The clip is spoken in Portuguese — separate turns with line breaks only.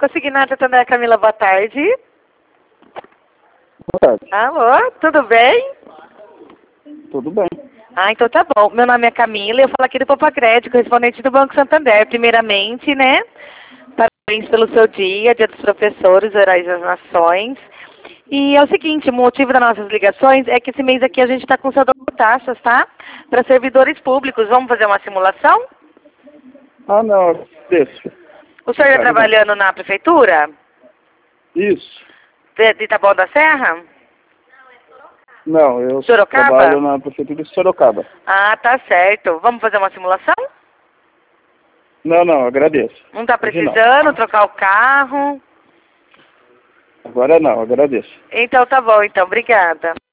Consignada Tandera Camila, boa tarde.
Boa tarde.
Alô, tudo bem?
Tudo bem.
Ah, então tá bom. Meu nome é Camila e eu falo aqui do Popacred, correspondente do Banco Santander. Primeiramente, né, parabéns pelo seu dia dos professores, heróis das nações. E é o seguinte, o motivo das nossas ligações é que esse mês aqui a gente está com saldo de taxas, tá? Para servidores públicos. Vamos fazer uma simulação?
Ah, não, deixa.
O senhor está trabalhando na prefeitura?
Isso.
De Itaboão da Serra?
Não, eu
Sorocaba?
trabalho na prefeitura de Sorocaba.
Ah, tá certo. Vamos fazer uma simulação?
Não, agradeço.
Não está
Hoje não.
precisando trocar o carro?
Agora não, agradeço.
Então tá bom, então. Obrigada.